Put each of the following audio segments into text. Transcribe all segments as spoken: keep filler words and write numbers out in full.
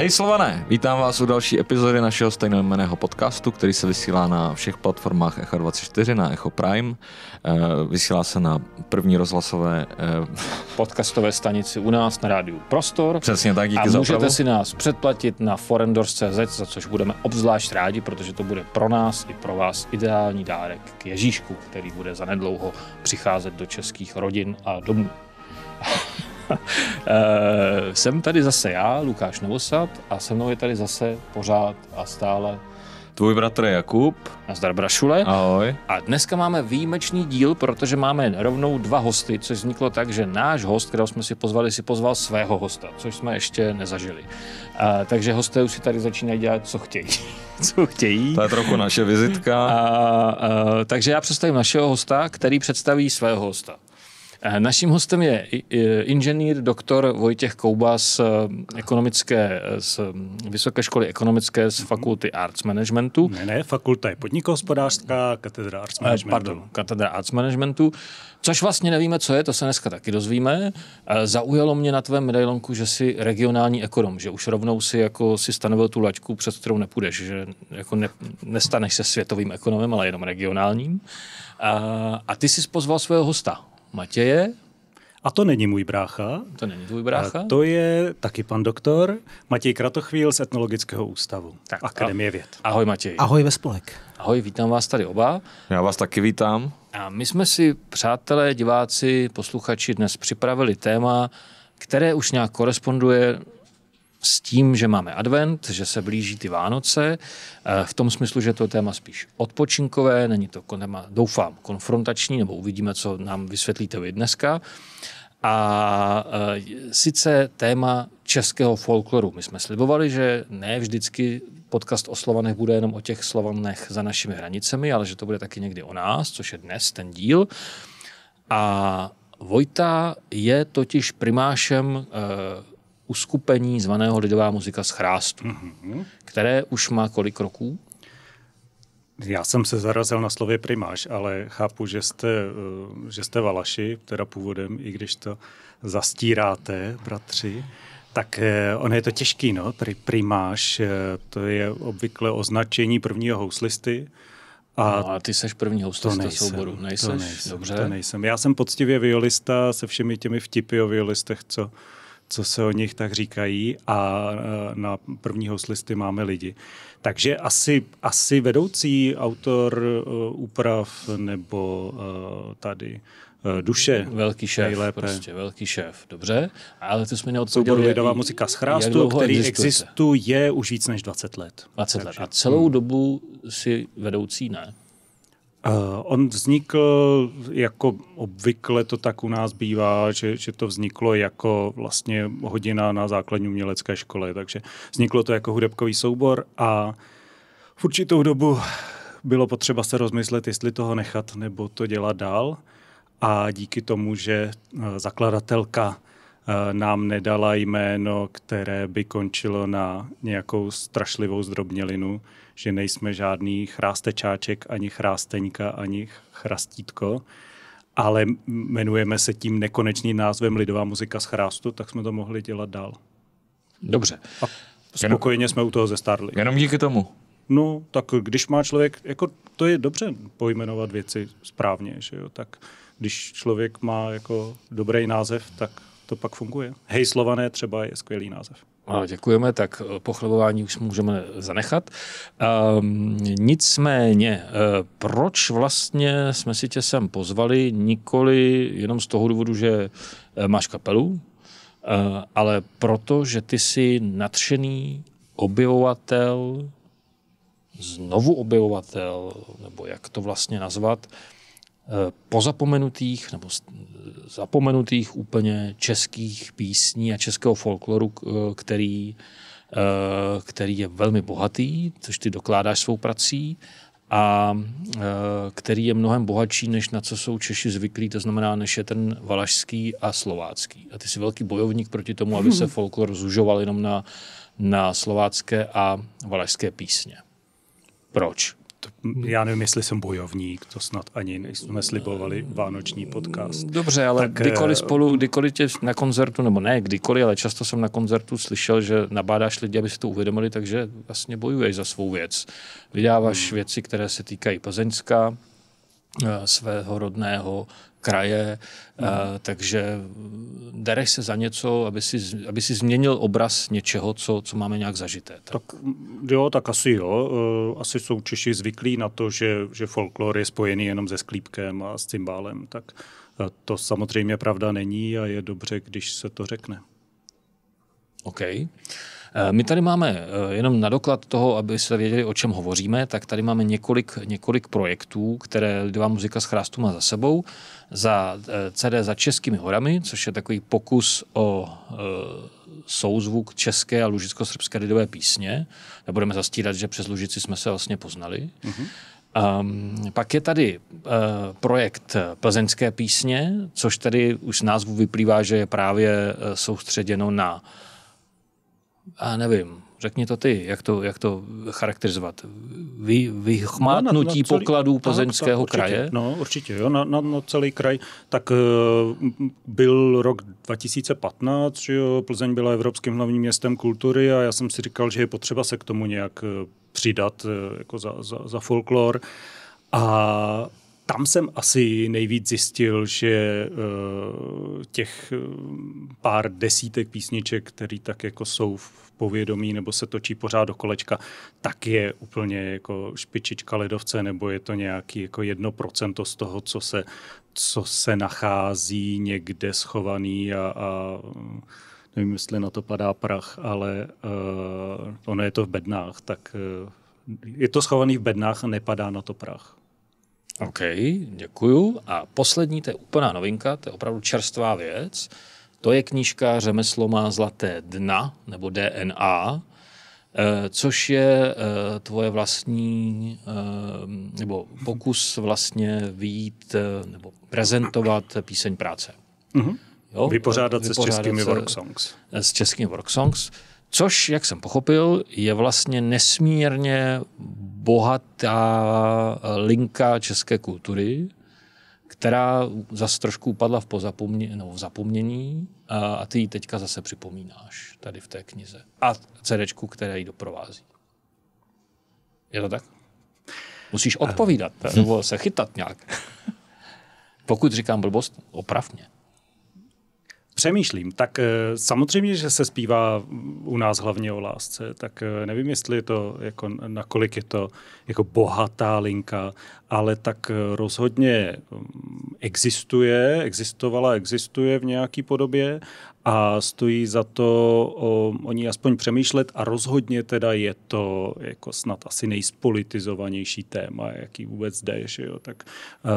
Hej Slované, vítám vás u další epizody našeho stejnojmenného podcastu, který se vysílá na všech platformách Echo dvacet čtyři, na Echo Prime. Vysílá se na první rozhlasové podcastové stanici u nás na rádiu Prostor. Přesně tak, díky a za můžete opravu. si nás předplatit na forendors tečka cé zet, za což budeme obzvlášť rádi, protože to bude pro nás i pro vás ideální dárek k Ježíšku, který bude zanedlouho přicházet do českých rodin a domů. e, jsem tady zase já, Lukáš Novosad, a se mnou je tady zase pořád a stále tvůj bratr Jakub. Nazdar Brašule. Ahoj. A dneska máme výjimečný díl, protože máme rovnou dva hosty, což vzniklo tak, že náš host, kterého jsme si pozvali, si pozval svého hosta, což jsme ještě nezažili. A, takže hosté už si tady začínají dělat, co chtějí. co chtějí. To je trochu naše vizitka. A, a, takže já představím našeho hosta, který představí svého hosta. Naším hostem je inženýr doktor Vojtěch Kouba z ekonomické, z Vysoké školy ekonomické z fakulty Arts Managementu. Ne, ne, fakulta je podnikohospodářská, katedra Arts Managementu. Pardon, katedra Arts Managementu, což vlastně nevíme, co je, to se dneska taky dozvíme. Zaujalo mě na tvém medailonku, že jsi regionální ekonom, že už rovnou si jako si stanovil tu laťku, před kterou nepůjdeš, že jako ne, nestaneš se světovým ekonomem, ale jenom regionálním. A, a ty jsi pozval svého hosta. Matěje. A to není můj brácha. To není tvůj brácha. A to je taky pan doktor Matěj Kratochvíl z Etnologického ústavu. Tak, Akademie věd. Ahoj Matěj. Ahoj ve spolek. Ahoj, vítám vás tady oba. Já vás taky vítám. A my jsme si, přátelé, diváci, posluchači, dnes připravili téma, které už nějak koresponduje s tím, že máme advent, že se blíží ty Vánoce, v tom smyslu, že to je téma spíš odpočinkové, není to téma, doufám, konfrontační, nebo uvidíme, co nám vysvětlíte vy dneska. A e, sice téma českého folkloru. My jsme slibovali, že ne vždycky podcast o Slovanech bude jenom o těch Slovanech za našimi hranicemi, ale že to bude taky někdy o nás, což je dnes ten díl. A Vojta je totiž primášem e, uskupení zvaného Lidová muzika z Chrástu, mm-hmm. které už má kolik roků? Já jsem se zarazil na slově primáš, ale chápu, že jste, že jste Valaši, teda původem, i když to zastíráte, bratři. Tak on je to těžký, no, primáš, to je obvykle označení prvního houslisty. A, no, a ty seš první houslista souboru, nejseš? To nejsem, Dobře. to nejsem. Já jsem poctivě violista se všemi těmi vtipy o violistech, co co se o nich tak říkají, a na první houslisty máme lidi. Takže asi, asi vedoucí autor uh, úprav nebo uh, tady uh, duše. Velký šéf, nejlépe. prostě velký šéf, dobře. Ale to jsme neodpověděli. Souboru Lidová muzika z Chrástu, který existuje už víc než dvacet let. dvacet let. A celou hmm. dobu si vedoucí, ne? Uh, on vznikl, jako obvykle to tak u nás bývá, že, že to vzniklo jako vlastně hodina na základní umělecké škole, takže vzniklo to jako hudebkový soubor a v určitou dobu bylo potřeba se rozmyslet, jestli toho nechat nebo to dělat dál, a díky tomu, že zakladatelka nám nedala jméno, které by končilo na nějakou strašlivou zdrobnělinu, že nejsme žádný chrástečáček, ani chrásteňka, ani chrastítko, ale jmenujeme se tím nekonečným názvem Lidová muzika z Chrástu, tak jsme to mohli dělat dál. Dobře. A spokojeně jsme u toho zestárli. Jenom díky tomu. No, tak když má člověk, jako to je dobře pojmenovat věci správně, že jo, tak když člověk má jako dobrý název, tak to pak funguje. Hej Slované třeba je skvělý název. A děkujeme, tak pochlebování už můžeme zanechat. Um, nicméně, uh, proč vlastně jsme si tě sem pozvali, nikoli jenom z toho důvodu, že uh, máš kapelu, uh, ale proto, že ty jsi nadšený objevovatel, znovu objevovatel, nebo jak to vlastně nazvat, pozapomenutých nebo zapomenutých úplně českých písní a českého folkloru, který, který je velmi bohatý, což ty dokládáš svou prací, a který je mnohem bohatší, než na co jsou Češi zvyklí, to znamená, než je ten valašský a slovácký. A ty jsi velký bojovník proti tomu, aby se folklor zužoval jenom na, na slovácké a valašské písně. Proč? já nevím, jestli jsem bojovník, to snad ani jsme slibovali vánoční podcast. Dobře, ale tak, kdykoliv spolu, kdykoliv tě na koncertu, nebo ne kdykoliv, ale často jsem na koncertu slyšel, že nabádáš lidi, aby si to uvědomili, takže vlastně bojuješ za svou věc. Vydáváš hmm. věci, které se týkají Plzeňska, svého rodného kraje, hmm. takže dereš se za něco, aby si, aby si změnil obraz něčeho, co, co máme nějak zažité. Tak. tak jo, tak asi jo. Asi jsou Češi zvyklí na to, že, že folklor je spojený jenom se sklípkem a s cymbálem, tak to samozřejmě pravda není a je dobře, když se to řekne. OK. My tady máme, jenom na doklad toho, aby se věděli, o čem hovoříme, tak tady máme několik, několik projektů, které Lidová muzika z Chrástu má za sebou. Za C D Za českými horami, což je takový pokus o e, souzvuk české a lužicko-srbské lidové písně. Nebudeme zastírat, že přes Lužici jsme se vlastně poznali. Mm-hmm. Um, pak je tady uh, projekt Plzeňské písně, což tady už z názvu vyplývá, že je právě uh, soustředěno na a nevím, řekni to ty, jak to, jak to charakterizovat. Vy, vychmátnutí no, pokladů Plzeňského určitě, kraje? No, určitě, jo, na, na, na celý kraj. Tak uh, byl rok dva tisíce patnáct, že jo, Plzeň byla evropským hlavním městem kultury a já jsem si říkal, že je potřeba se k tomu nějak uh, přidat uh, jako za, za, za folklor. A tam jsem asi nejvíc zjistil, že uh, těch pár desítek písniček, které tak jako jsou v povědomí nebo se točí pořád do kolečka, tak je úplně jako špičička ledovce, nebo je to nějaký jako jedno procento z toho, co se, co se nachází někde schovaný a, a nevím, jestli na to padá prach, ale uh, ono je to v bednách, tak uh, je to schovaný v bednách a nepadá na to prach. OK, děkuju. A poslední, to je úplná novinka, to je opravdu čerstvá věc. To je knížka Řemeslo má zlaté dna, nebo D N A, což je tvoje vlastní, nebo pokus vlastně vyjít, nebo prezentovat píseň práce. Mm-hmm. Jo? Vypořádat, Vypořádat se s českými work songs. S českými work songs. Což, jak jsem pochopil, je vlastně nesmírně bohatá linka české kultury, která zase trošku upadla v, pozapomně, no, v zapomnění a, a ty ji teďka zase připomínáš tady v té knize. A CDčku, které ji doprovází. Je to tak? Musíš odpovídat, nebo se chytat nějak. Pokud říkám blbost, oprav mě. Přemýšlím. Tak samozřejmě, že se zpívá u nás hlavně o lásce, tak nevím, jestli je to, jako, nakolik je to jako bohatá linka, ale tak rozhodně existuje, existovala, existuje v nějaké podobě a stojí za to o, o ní aspoň přemýšlet a rozhodně teda je to jako snad asi nejspolitizovanější téma, jaký vůbec jde, že jo, tak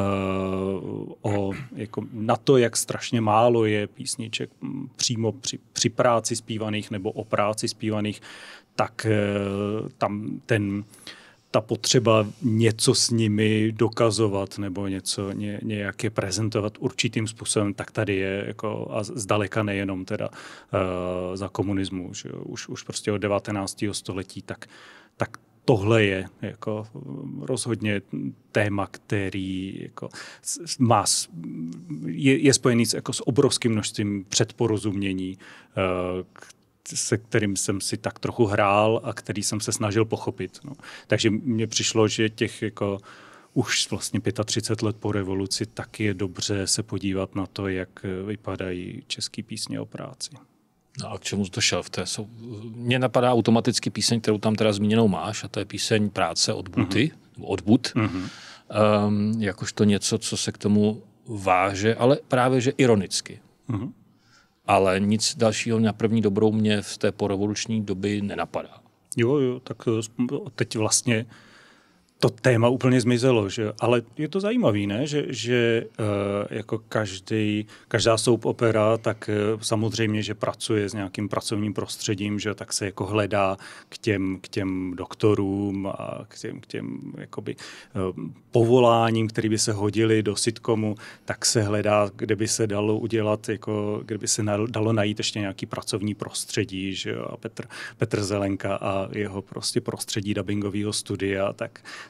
uh, o, jako na to, jak strašně málo je písniček přímo při, při práci zpívaných nebo o práci zpívaných, tak uh, tam ten ta potřeba něco s nimi dokazovat nebo něco ně, nějak je prezentovat určitým způsobem, tak tady je jako a zdaleka nejenom teda uh, za komunismu, že jo, už, už prostě od devatenáctého století, tak, tak tohle je jako rozhodně téma, který jako má, je, je spojený s, jako s obrovským množstvím předporozumění, uh, se kterým jsem si tak trochu hrál a který jsem se snažil pochopit. No. Takže mně přišlo, že těch jako už vlastně třicet pět let po revoluci, tak je dobře se podívat na to, jak vypadají český písně o práci. No a k čemu jsi došel v té? Jsou... Mně napadá automaticky píseň, kterou tam teda zmíněnou máš, a to je píseň Práce od Buty, mm-hmm. od But, mm-hmm. um, jakožto něco, co se k tomu váže, ale právě, že ironicky. Mm-hmm. Ale nic dalšího na první dobrou mě v té porevoluční doby nenapadá. Jo, jo, tak teď vlastně to téma úplně zmizelo, že? Ale je to zajímavý, ne? Že, že uh, jako každý, každá soap opera, tak uh, samozřejmě, že pracuje s nějakým pracovním prostředím, že tak se jako hledá k těm, k těm doktorům a k těm, k těm jakoby, uh, povoláním, které by se hodily do sitcomu, tak se hledá, kde by se dalo udělat, jako, kde by se dalo najít ještě nějaký pracovní prostředí, že? A Petr, Petr Zelenka a jeho prostě prostředí dabingového studia, tak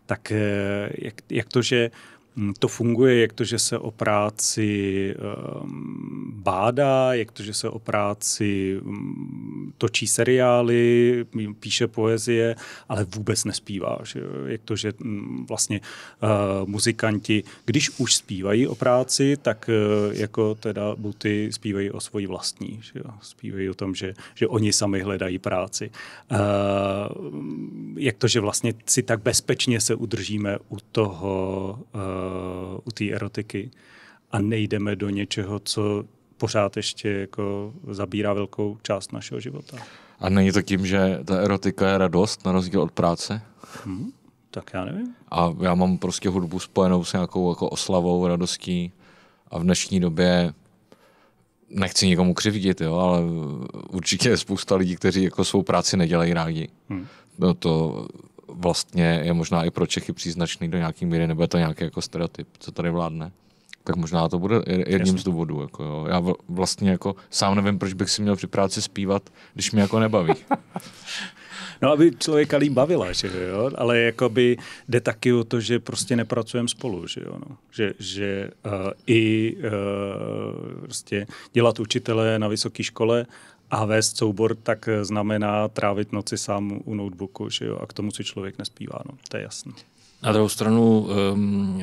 tak jak, jak to, že to funguje, jak to, že se o práci um, bádá, jak to, že se o práci um, točí seriály, píše poezie, ale vůbec nespívá. Že? Jak to, že um, vlastně uh, muzikanti, když už zpívají o práci, tak uh, jako teda buty zpívají o svoji vlastní. Že? Zpívají o tom, že, že oni sami hledají práci. Uh, jak to, že vlastně si tak bezpečně se udržíme u toho uh, u té erotiky a nejdeme do něčeho, co pořád ještě jako zabírá velkou část našeho života. A není to tím, že ta erotika je radost na rozdíl od práce? Hmm, tak já nevím. A já mám prostě hudbu spojenou s nějakou jako oslavou, radostí a v dnešní době nechci nikomu křivdit, jo, ale určitě je spousta lidí, kteří jako svou práci nedělají rádi. Hmm. No to vlastně je možná i pro Čechy příznačný do nějaký míry, nebo je to nějaký jako stereotyp, co tady vládne. Tak možná to bude jedním Jasně. z důvodů. Jako jo. Já vlastně jako sám nevím, proč bych si měl při práci zpívat, když mě jako nebaví. No, aby člověka líp bavila, že jo, ale jakoby jde taky o to, že prostě nepracujeme spolu, že jo, no. Že, že uh, i uh, prostě dělat učitele na vysoké škole a vést soubor, tak znamená trávit noci sám u notebooku, že jo, a k tomu si člověk nespívá, no, to je jasné. Na druhou stranu, um,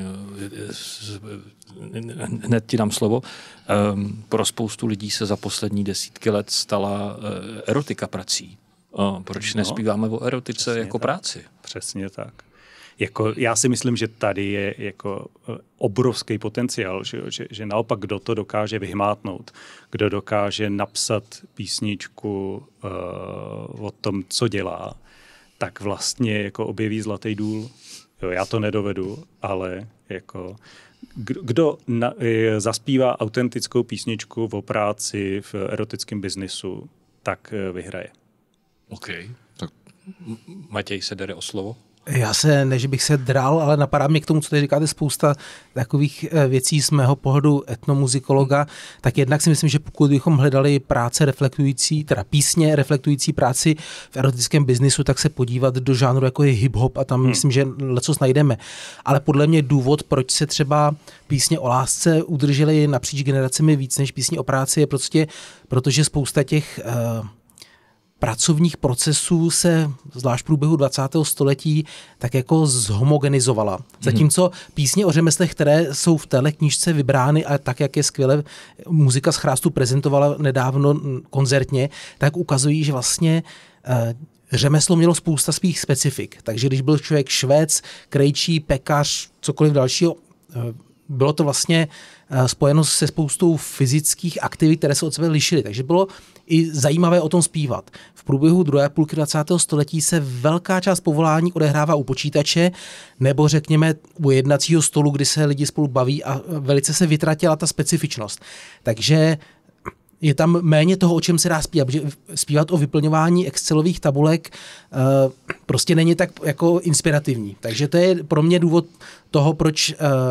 hned ti dám slovo, um, pro spoustu lidí se za poslední desítky let stala uh, erotika prací. Uh, proč no, nespíváme o erotice jako tak. práci? Přesně tak. Jako, já si myslím, že tady je jako obrovský potenciál, že, že, že naopak kdo to dokáže vyhmátnout, kdo dokáže napsat písničku uh, o tom, co dělá, tak vlastně jako objeví zlatý důl. Jo, já to nedovedu, ale jako kdo na, je, zaspívá autentickou písničku o práci v erotickém biznisu, tak vyhraje. OK. Tak Matěj se dere o slovo. Já se, ne, že bych se dral, ale napadá mě k tomu, co tady říkáte, spousta takových věcí z mého pohledu etnomuzikologa, tak jednak si myslím, že pokud bychom hledali práce reflektující, teda písně reflektující práci v erotickém biznisu, tak se podívat do žánru, jako je hip-hop a tam hmm. myslím, že lecos najdeme. Ale podle mě důvod, proč se třeba písně o lásce udržely napříč generacemi víc než písně o práci, je prostě, protože spousta těch uh, pracovních procesů se, zvlášť v průběhu dvacátého století, tak jako zhomogenizovala. Zatímco písně o řemeslech, které jsou v téhle knížce vybrány a tak, jak je skvěle muzika z Chrástu prezentovala nedávno koncertně, tak ukazují, že vlastně eh, řemeslo mělo spousta svých specifik. Takže když byl člověk švec, krejčí, pekař, cokoliv dalšího, eh, bylo to vlastně spojeno se spoustou fyzických aktivit, které se od sebe lišily. Takže bylo i zajímavé o tom zpívat. V průběhu druhé půlky dvacátého století se velká část povolání odehrává u počítače nebo řekněme u jednacího stolu, kdy se lidi spolu baví a velice se vytratila ta specifičnost. Takže je tam méně toho, o čem se dá zpívat. Zpívat o vyplňování excelových tabulek prostě není tak jako inspirativní. Takže to je pro mě důvod toho, proč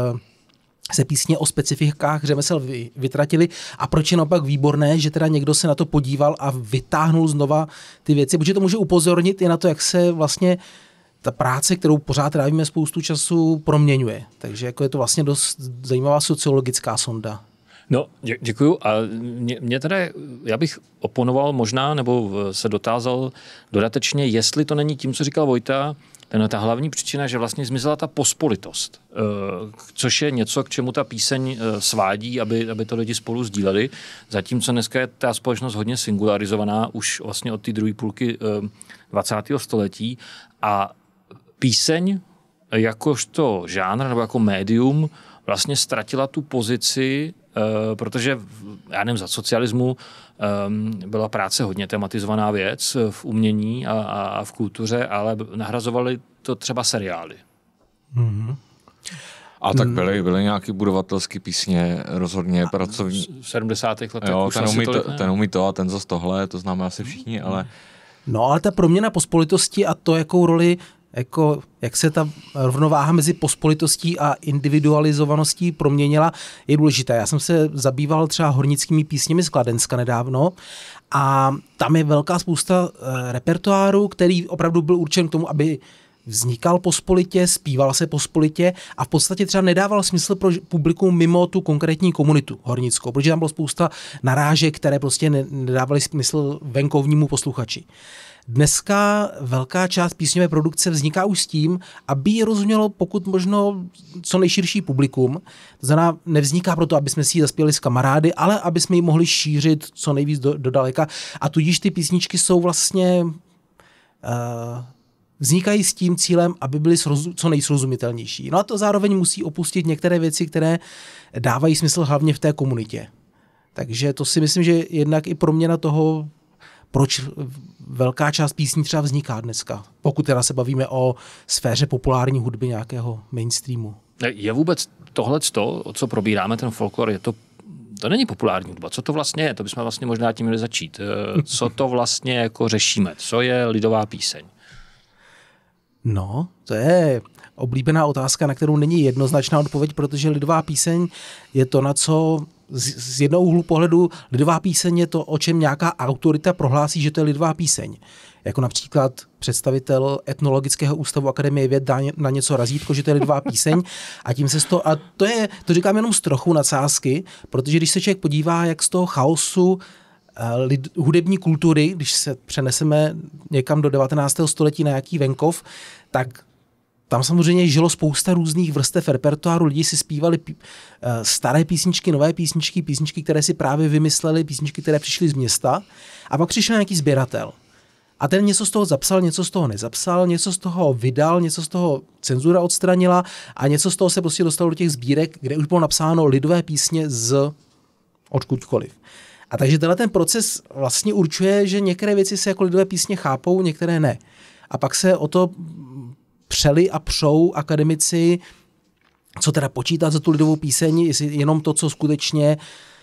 se písně o specifikách řemesel vytratili a proč je naopak výborné, že teda někdo se na to podíval a vytáhnul znova ty věci, protože to může upozornit i na to, jak se vlastně ta práce, kterou pořád trávíme spoustu času, proměňuje. Takže jako je to vlastně dost zajímavá sociologická sonda. No, dě- děkuju. A mě, mě teda, já bych oponoval možná, nebo se dotázal dodatečně, jestli to není tím, co říkal Vojta, ten, ta hlavní příčina, že vlastně zmizela ta pospolitost, což je něco, k čemu ta píseň svádí, aby, aby to lidi spolu sdíleli. Zatímco dneska je ta společnost hodně singularizovaná už vlastně od té druhé půlky dvacátého století a píseň jakožto žánr nebo jako médium vlastně ztratila tu pozici, protože, já nevím, za socialismu byla práce hodně tematizovaná věc v umění a, a v kultuře, ale nahrazovaly to třeba seriály. Mm-hmm. A tak byly, byly nějaké budovatelské písně, rozhodně pracovní. V sedmdesátých letech jo, už ten asi umí, tolik, to, ten umí to a ten zas tohle, to známe asi všichni, ale... No, ale ta proměna pospolitosti a to, jakou roli, jako, jak se ta rovnováha mezi pospolitostí a individualizovaností proměnila, je důležitá. Já jsem se zabýval třeba hornickými písněmi z Kladenska nedávno a tam je velká spousta e, repertoáru, který opravdu byl určen k tomu, aby vznikal pospolitě, zpíval se pospolitě a v podstatě třeba nedával smysl pro publikum mimo tu konkrétní komunitu hornickou, protože tam bylo spousta narážek, které prostě nedávaly smysl venkovnímu posluchači. Dneska velká část písňové produkce vzniká už s tím, aby ji rozumělo pokud možno co nejširší publikum. To znamená, nevzniká proto, aby jsme si ji zaspěli s kamarády, ale aby jsme ji mohli šířit co nejvíc do, do daleka. A tudíž ty písničky jsou vlastně... Uh, vznikají s tím cílem, aby byly srozu, co nejsrozumitelnější. No a to zároveň musí opustit některé věci, které dávají smysl hlavně v té komunitě. Takže to si myslím, že jednak i proměna toho, proč velká část písní třeba vzniká dneska, pokud teda se bavíme o sféře populární hudby nějakého mainstreamu. Je vůbec tohleto, co probíráme, ten folklor, je to To není populární hudba. Co to vlastně je? To bychom vlastně možná tím měli začít. Co to vlastně jako řešíme? Co je lidová píseň? No, to je oblíbená otázka, na kterou není jednoznačná odpověď, protože lidová píseň je to, na co z, z jednoho úhlu pohledu lidová píseň je to, o čem nějaká autorita prohlásí, že to je lidová píseň. Jako například představitel Etnologického ústavu Akademie věd dá na něco razítko, že to je lidová píseň a tím se z toho, a to je, to říkám jenom z trochu nadsázky, protože když se člověk podívá, jak z toho chaosu lid, hudební kultury, když se přeneseme někam do devatenáctého století na nějaký venkov, tak tam samozřejmě žilo spousta různých vrstev repertoáru, lidi si zpívali pí, staré písničky, nové písničky, písničky, které si právě vymysleli, písničky, které přišly z města a pak přišel nějaký sběratel. A ten něco z toho zapsal, něco z toho nezapsal, něco z toho vydal, něco z toho cenzura odstranila a něco z toho se prostě dostalo do těch sbírek, kde už bylo napsáno lidové písně z odkudkoliv. A takže tenhle ten proces vlastně určuje, že některé věci se jako lidové písně chápou, některé ne. A pak se o to přeli a přou akademici, co teda počítat za tu lidovou píseň, jestli jenom to, co skutečně,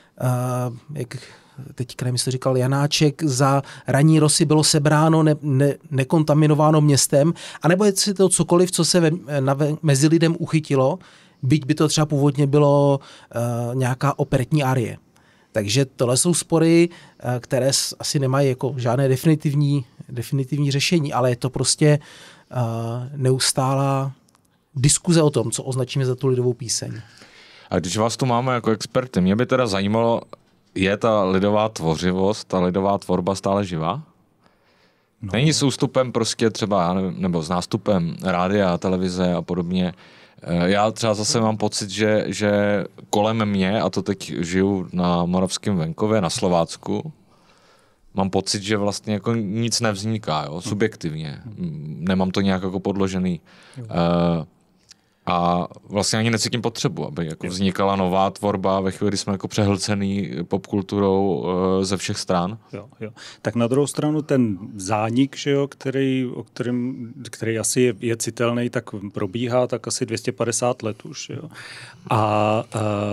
uh, jak teď mi to říkal Janáček, za ranní rosy bylo sebráno, ne, ne, nekontaminováno městem, anebo jestli to cokoliv, co se ve, na, mezi lidem uchytilo, byť by to třeba původně bylo uh, nějaká operetní arie. Takže tohle jsou spory, které asi nemají jako žádné definitivní, definitivní řešení, ale je to prostě uh, neustálá diskuze o tom, co označíme za tu lidovou píseň. A když vás tu máme jako experty, mě by teda zajímalo, je ta lidová tvořivost, ta lidová tvorba stále živá? No. Není s ústupem prostě třeba, nebo s nástupem rádia, televize a podobně. Já třeba zase mám pocit, že, že kolem mě, a to teď žiju na moravském venkově, na Slovácku, mám pocit, že vlastně jako nic nevzniká, jo, subjektivně. Nemám to nějak jako podložený. Uh, a vlastně ani necítím potřebu, aby jako vznikala nová tvorba ve chvíli, kdy jsme jako přehlcený popkulturou uh, ze všech stran. Jo, jo. Tak na druhou stranu ten zánik, že jo, který, o kterém, který asi je, je citelný, tak probíhá tak asi dvě stě padesát let už. Jo. A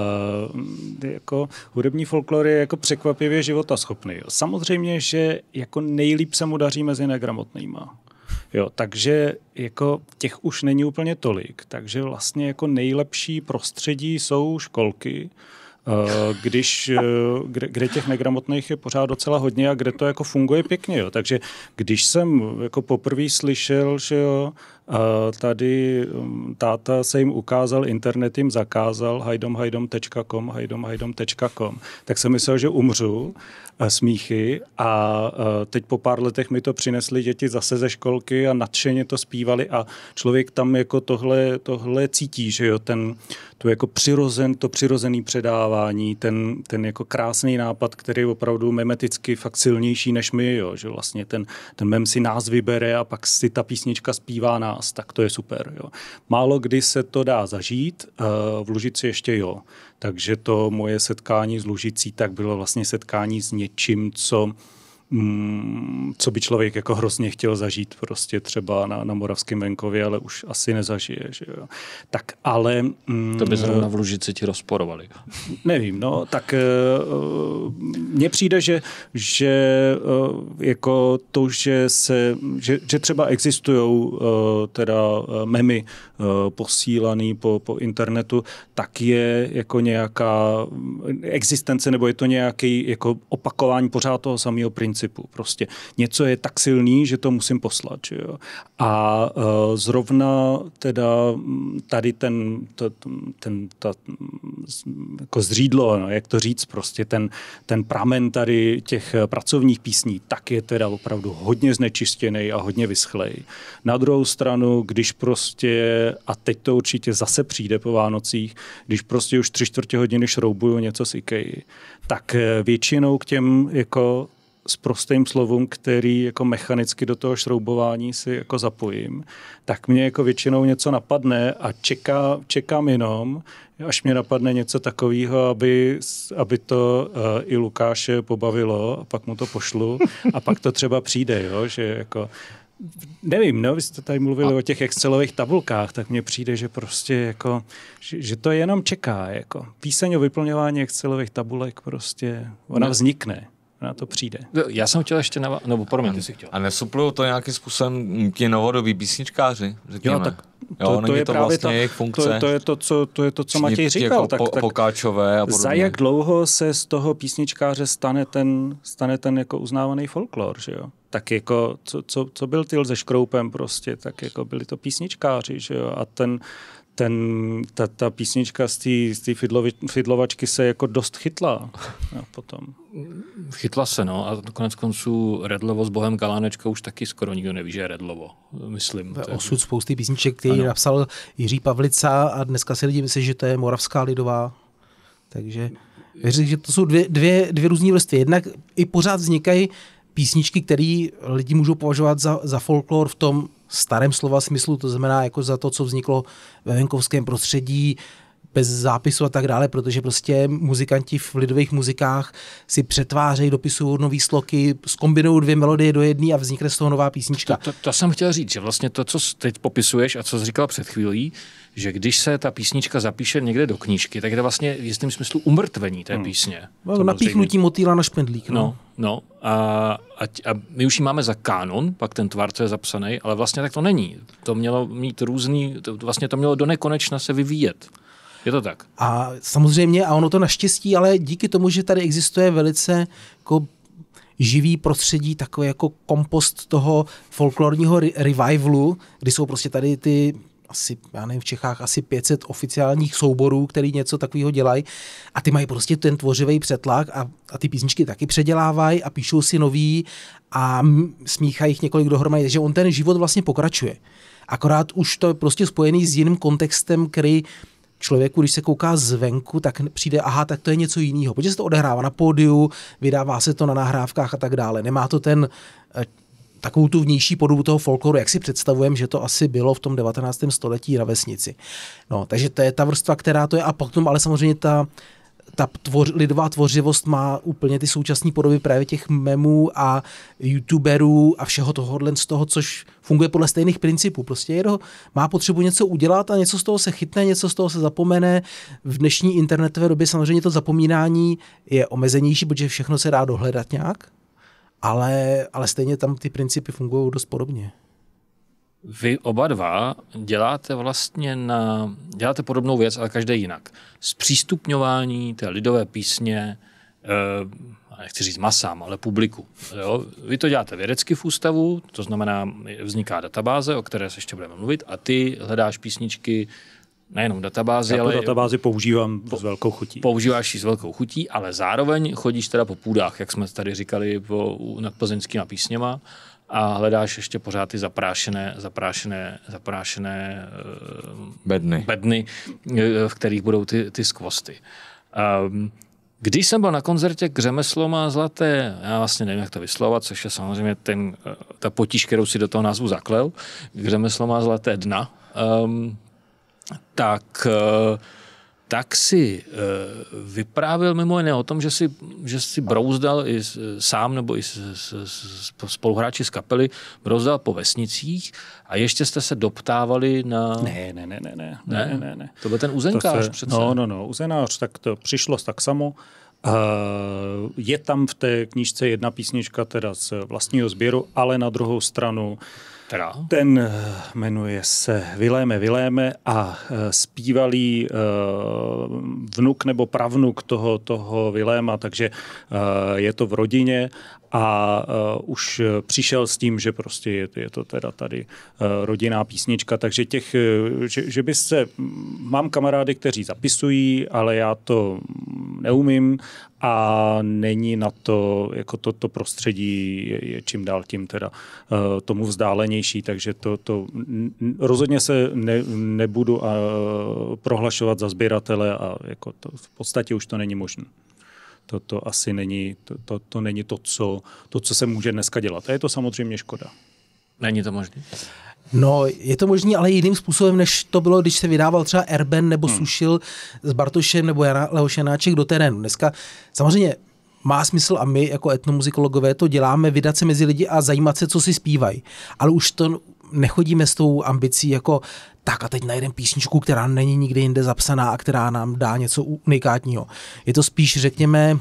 uh, jako hudební folklor je jako překvapivě životaschopný. Jo. Samozřejmě, že jako nejlíp se mu daří mezi negramotnýma. Jo, takže jako těch už není úplně tolik, takže vlastně jako nejlepší prostředí jsou školky, když, kde, kde těch negramotných je pořád docela hodně a kde to jako funguje pěkně. Jo. Takže když jsem jako poprvé slyšel, že jo, tady táta se jim ukázal, internet jim zakázal hajdom hajdom tečka com, hajdom hajdom tečka com, tak jsem myslel, že umřu, smíchy, a teď po pár letech mi to přinesli děti zase ze školky a nadšeně to zpívali a člověk tam jako tohle, tohle cítí, že jo, ten, to jako přirozen, to přirozený předávání, ten, ten jako krásný nápad, který je opravdu memeticky fakt silnější než my, jo, že vlastně ten, ten mem si nás vybere a pak si ta písnička zpívá nás, tak to je super, jo. Málo kdy se to dá zažít, v Lužici ještě jo. Takže to moje setkání s Lužicí tak bylo vlastně setkání s něčím, co, mm, co by člověk jako hrozně chtěl zažít prostě třeba na, na moravském venkově, ale už asi nezažije. Že jo. Tak ale... Mm, to by zrovna v Lužici ti rozporovali. Nevím, no, tak mně uh, přijde, že, že uh, jako to, že se, že, že třeba existujou uh, teda uh, memy uh, posílaný po, po internetu, tak je jako nějaká existence, nebo je to nějaký jako opakování pořád toho samého principu. principu. Prostě něco je tak silný, že to musím poslat. Že jo? A uh, zrovna teda tady ten, to, ten ta, jako zřídlo, no, jak to říct, prostě ten, ten pramen tady těch pracovních písní, tak je teda opravdu hodně znečištěný a hodně vyschlej. Na druhou stranu, když prostě, a teď to určitě zase přijde po Vánocích, když prostě už tři čtvrtě hodiny šroubuju něco z IKEA, tak většinou k těm jako s prostým slovům, který jako mechanicky do toho šroubování si jako zapojím, tak mě jako většinou něco napadne a čeká, čekám jenom, až mě napadne něco takového, aby, aby to uh, i Lukáše pobavilo a pak mu to pošlu a pak to třeba přijde, jo, že jako nevím, no, vy jste tady mluvili a... o těch Excelových tabulkách, tak mně přijde, že prostě jako, že, že to jenom čeká, jako píseň o vyplňování Excelových tabulek prostě, ona no. vznikne. Na to přijde. Já jsem chtěl ještě navá... No, promiň, ty jsi chtěl. A nesuplují to nějakým způsobem ti novodobí písničkáři, řekněme. Jo, tak to, jo, to je to právě vlastně ta, jejich funkce. To, to, je to, co, to je to, co Matěj říkal. Jako tak, po, tak Pokáčové a podobně. Za jak dlouho se z toho písničkáře stane ten, stane ten jako uznávaný folklor, že jo? Tak jako, co, co, co byl Tyl se Škroupem prostě, tak jako byli to písničkáři, že jo? A ten Ten, ta, ta písnička z té fidlovačky se jako dost chytla. No, potom. Chytla se, no. A konec konců Redlovo s Bohem Galánečka už taky skoro nikdo neví, že je Redlovo, myslím. To je osud spousty písniček, který ano. napsal Jiří Pavlica a dneska si lidi myslí, že to je Moravská lidová. Takže věřím, že to jsou dvě, dvě, dvě různé vrstvy. Jednak i pořád vznikají písničky, které lidi můžou považovat za, za folklor v tom starém slova smyslu, to znamená jako za to, co vzniklo ve venkovském prostředí, bez zápisu a tak dále, protože prostě muzikanti v lidových muzikách si přetvářejí, dopisují nový sloky, zkombinují dvě melodie do jedné a vznikne z toho nová písnička. To, to, to jsem chtěl říct, že vlastně to, co teď popisuješ a co jsi říkal před chvílí, že když se ta písnička zapíše někde do knížky, tak je to vlastně v jistém smyslu umrtvení té písně. Hmm. Napíchnutí motýla na špendlík. No, no, no a, a, a my už ji máme za kánon, pak ten tvar, co je zapsaný, ale vlastně tak to není. To mělo mít různý, to, vlastně to mělo do nekonečna se vyvíjet. Je to tak? A samozřejmě, a ono to naštěstí, ale díky tomu, že tady existuje velice jako živý prostředí, takový jako kompost toho folklorního revivalu, kdy jsou prostě tady ty asi, já nevím, v Čechách asi pět set oficiálních souborů, který něco takového dělají a ty mají prostě ten tvořivý přetlak a, a ty písničky taky předělávají a píšou si nový a smíchají jich několik dohromady, takže on ten život vlastně pokračuje. Akorát už to je prostě spojený s jiným kontextem, který člověku, když se kouká zvenku, tak přijde, aha, tak to je něco jiného. Protože se to odehrává na pódiu, vydává se to na nahrávkách a tak dále. Nemá to ten takovou tu vnější podobu toho folkloru, jak si představujeme, že to asi bylo v tom devatenáctém století na vesnici. No, takže to je ta vrstva, která to je. A potom ale samozřejmě ta, ta tvoř, lidová tvořivost má úplně ty současné podoby právě těch memů a youtuberů a všeho tohohle z toho, což funguje podle stejných principů. Prostě někdo má potřebu něco udělat a něco z toho se chytne, něco z toho se zapomene. V dnešní internetové době samozřejmě to zapomínání je omezenější, protože všechno se dá dohledat nějak, ale, ale stejně tam ty principy fungují dost podobně. Vy oba dva děláte vlastně na, děláte podobnou věc, ale každý jinak. Zpřístupňování té lidové písně, eh, nechci říct masám, ale publiku. Jo? Vy to děláte vědecky v ústavu, to znamená, vzniká databáze, o které se ještě budeme mluvit, a ty hledáš písničky nejenom databázi, Já ale... Já databázi používám po, s velkou chutí. Používáš ji s velkou chutí, ale zároveň chodíš teda po půdách, jak jsme tady říkali, po, nad plzeňskýma písněma, a hledáš ještě pořád ty zaprášené, zaprášené, zaprášené bedny. bedny, v kterých budou ty, ty skvosty. Um, když jsem byl na koncertě k Řemeslo má zlaté, já vlastně nevím, jak to vyslovovat, což je samozřejmě ten, ta potíž, kterou si do toho názvu zaklel, k Řemeslo má zlaté dna, um, tak... Uh, tak si e, vyprávěl mimo jiné o tom, že si, že si brouzdal i s, sám nebo i s, s, s, spoluhráči z kapely, brouzdal po vesnicích a ještě jste se doptávali na... Ne, ne, ne, ne, ne, ne, ne, ne, ne. To byl ten uzenář se, přece. No, no, no, uzenář, tak to přišlo tak samo. Uh, je tam v té knížce jedna písnička teda z vlastního sběru, ale na druhou stranu Teda? Ten jmenuje se Viléme Viléme a zpívalý vnuk nebo pravnuk toho, toho Viléma, takže je to v rodině a už přišel s tím, že prostě je, je to teda tady rodinná písnička, takže těch, že, že by se, mám kamarády, kteří zapisují, ale já to neumím a není na to, jako to, to prostředí je, je čím dál tím teda uh, tomu vzdálenější, takže to, to rozhodně se ne, nebudu uh, prohlašovat za sběratele a jako to, v podstatě už to není možné. To, to asi není to, to, to, není to, co, to, co se může dneska dělat. A je to samozřejmě škoda. Není to možné? No, je to možný, ale jiným způsobem, než to bylo, když se vydával třeba Erben nebo hmm. Sušil s Bartošem nebo Jana, Leoš Janáček do terénu. Dneska samozřejmě má smysl a my jako etnomuzikologové to děláme, vydat se mezi lidi a zajímat se, co si zpívají. Ale už to nechodíme s tou ambicí jako tak a teď najdeme písničku, která není nikde jinde zapsaná a která nám dá něco unikátního. Je to spíš, řekněme,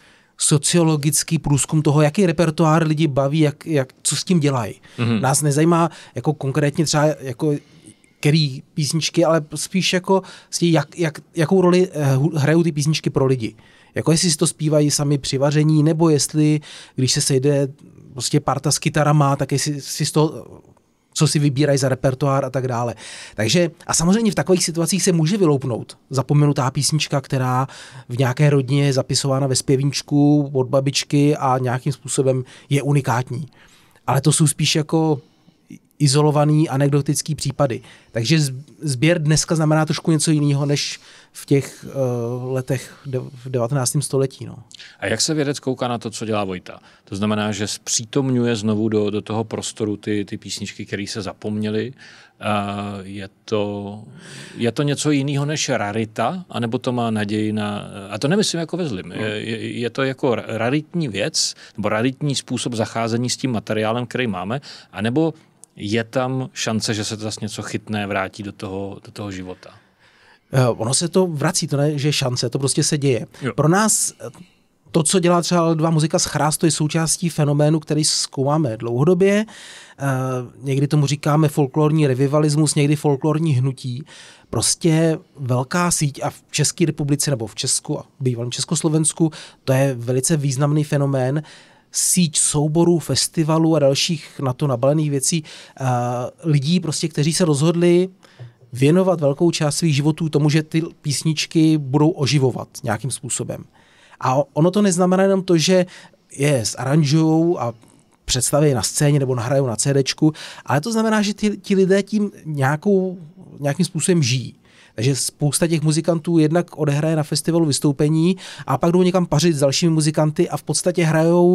sociologický průzkum toho, jaký repertoár lidi baví, jak, jak, co s tím dělají. Mm-hmm. Nás nezajímá jako konkrétně třeba jako který písničky, ale spíš jako jak, jak, jakou roli hrajou ty písničky pro lidi. Jako jestli si to zpívají sami při vaření, nebo jestli, když se sejde prostě parta s kytarama, tak jestli si z toho, co si vybírají za repertoár a tak dále. Takže a samozřejmě v takových situacích se může vyloupnout zapomenutá písnička, která v nějaké rodině je zapisována ve zpěvíčku od babičky a nějakým způsobem je unikátní. Ale to jsou spíš jako izolovaný anekdotický případy. Takže sběr dneska znamená trošku něco jiného, než v těch uh, letech de- v devatenáctém století. No. A jak se vědec kouká na to, co dělá Vojta? To znamená, že zpřítomňuje znovu do, do toho prostoru ty, ty písničky, které se zapomněly. Uh, je, to, je to něco jiného než rarita? Anebo to má naději na... A to nemyslím jako ve zlým. Je, je, je to jako raritní věc, nebo raritní způsob zacházení s tím materiálem, který máme? A nebo je tam šance, že se to zase něco chytné vrátí do toho, do toho života? Ono se to vrací, to ne, že je šance, to prostě se děje. Jo. Pro nás to, co dělá třeba Dva muzika z Chrástu, je součástí fenoménu, který zkoumáme dlouhodobě. Někdy tomu říkáme folklorní revivalismus, někdy folklorní hnutí. Prostě velká síť a v České republice nebo v Česku a bývalém Československu to je velice významný fenomén. Síť souborů, festivalů a dalších na to nabalených věcí lidí, prostě, kteří se rozhodli věnovat velkou část svých životů tomu, že ty písničky budou oživovat nějakým způsobem. A ono to neznamená jenom to, že je zaranžujou a představí na scéně nebo nahrajou na CDčku, ale to znamená, že ty, ti lidé tím nějakou, nějakým způsobem žijí. Takže spousta těch muzikantů jednak odehraje na festivalu vystoupení a pak jdou někam pařit s dalšími muzikanty a v podstatě hrajou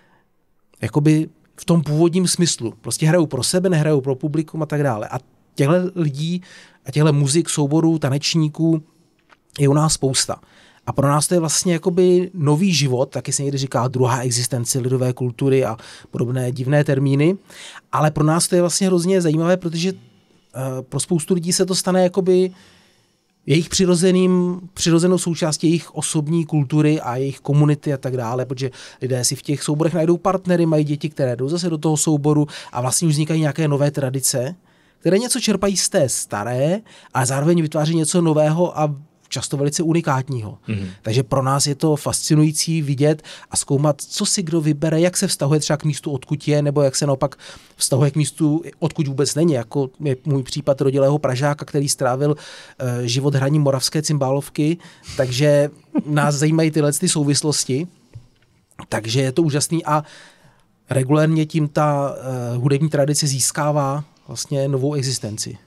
jakoby v tom původním smyslu. Prostě hrajou pro sebe, nehrajou pro publikum a tak dále. A těchto lidí a těchto muzik, souborů, tanečníků je u nás spousta. A pro nás to je vlastně jakoby nový život, taky se někdy říká druhá existence lidové kultury a podobné divné termíny, ale pro nás to je vlastně hrozně zajímavé, protože uh, pro spoustu lidí se to stane jakoby jejich přirozeným, přirozenou součástí jejich osobní kultury a jejich komunity a tak dále, protože lidé si v těch souborech najdou partnery, mají děti, které jdou zase do toho souboru a vlastně už vznikají nějaké nové tradice, které něco čerpají z té staré, ale zároveň vytváří něco nového a často velice unikátního. Mm-hmm. Takže pro nás je to fascinující vidět a zkoumat, co si kdo vybere, jak se vztahuje třeba k místu, odkud je, nebo jak se naopak vztahuje k místu, odkud vůbec není, jako je můj případ rodilého Pražáka, který strávil uh, život hraním moravské cymbálovky, takže nás zajímají tyhle ty souvislosti, takže je to úžasný a regulérně tím ta uh, hudební tradice získává vlastně novou existenci.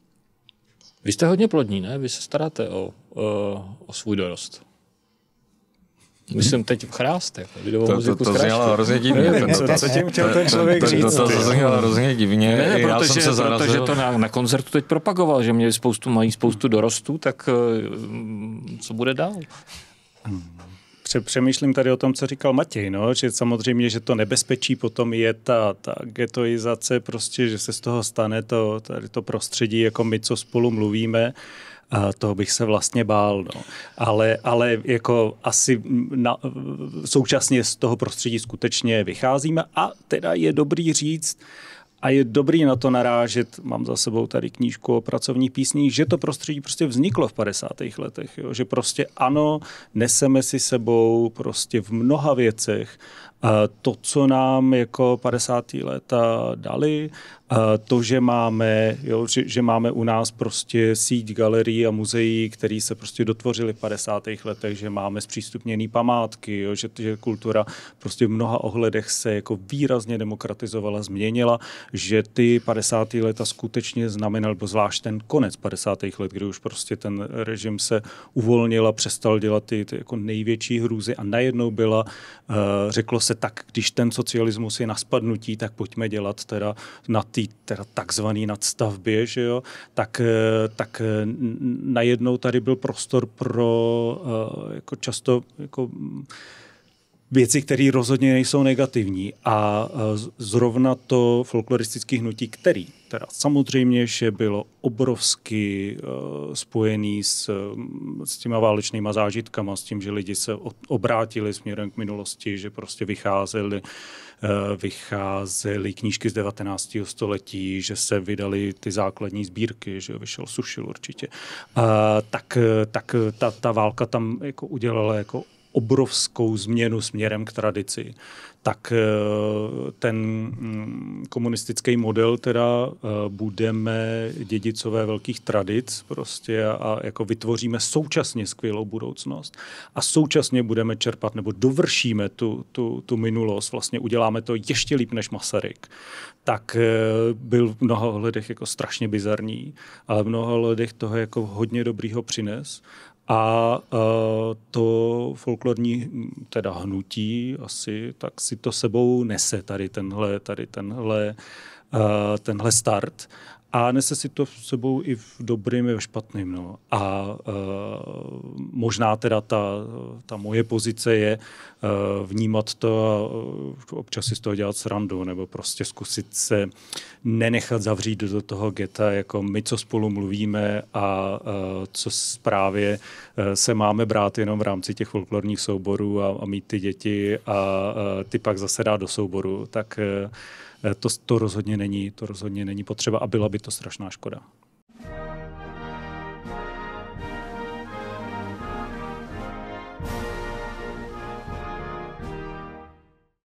Vy jste hodně plodní, ne? Vy se staráte o, o, o svůj dorost. Myslím teď v Chrástech. To, to, to, to znělo hrozně divně. Co tím chtěl ten člověk říct? To, to, to znělo hrozně divně. Ne, Já protože, jsem se zarazil. protože to na, na koncertu teď propagoval, že měli spoustu, mají spoustu dorostů, tak co bude dál? Přemýšlím tady o tom, co říkal Matěj, no, že samozřejmě, že to nebezpečí potom je ta, ta getoizace, prostě, že se z toho stane to, tady to prostředí, jako my, co spolu mluvíme, a toho bych se vlastně bál. No. Ale, ale jako asi na, současně z toho prostředí skutečně vycházíme a teda je dobrý říct, A je dobrý na to narážet, mám za sebou tady knížku o pracovních písních, že to prostředí prostě vzniklo v padesátých letech. Jo? Že prostě ano, neseme si sebou prostě v mnoha věcech to, co nám jako padesátá léta dali, to, že máme, jo, že, že máme u nás prostě síť galerií a muzeí, které se prostě dotvořily v padesátých letech, že máme zpřístupněné památky, jo, že, že kultura prostě v mnoha ohledech se jako výrazně demokratizovala, změnila, že ty padesátá léta skutečně znamenal, bo zvlášť ten konec padesátých let, kdy už prostě ten režim se uvolnil a přestal dělat ty, ty jako největší hrůzy a najednou byla, uh, řeklo se tak, když ten socialismus je na spadnutí, tak pojďme dělat teda na ty teda takzvaný nadstavbě, že jo, tak, tak najednou tady byl prostor pro uh, jako často jako věci, které rozhodně nejsou negativní a zrovna to folkloristické hnutí, který teda samozřejmě, že bylo obrovsky uh, spojený s, s těma válečnýma zážitkama, s tím, že lidi se obrátili směrem k minulosti, že prostě vycházeli vycházely knížky z devatenáctého století, že se vydaly ty základní sbírky, že vyšel Sušil určitě. Uh, tak tak ta, ta válka tam jako udělala jako obrovskou změnu směrem k tradici. Tak ten komunistický model teda budeme dědicové velkých tradic prostě a, a jako vytvoříme současně skvělou budoucnost a současně budeme čerpat nebo dovršíme tu, tu, tu minulost, vlastně uděláme to ještě líp než Masaryk. Tak byl v mnoha ohledech jako strašně bizarní, ale v mnoha ohledech toho jako hodně dobrýho přines. A uh, to folklorní teda hnutí asi, tak si to sebou nese tady tenhle, tady tenhle, uh, tenhle start. A nese si to sebou i v dobrým, i ve špatným. No. A uh, možná teda ta, ta moje pozice je uh, vnímat to a uh, občas si z toho dělat srandu, nebo prostě zkusit se nenechat zavřít do toho geta, jako my, co spolu mluvíme a uh, co právě uh, se máme brát jenom v rámci těch folklorních souborů a, a mít ty děti a uh, ty pak zase dát do souboru, tak uh, To, to, rozhodně není, to rozhodně není potřeba a byla by to strašná škoda.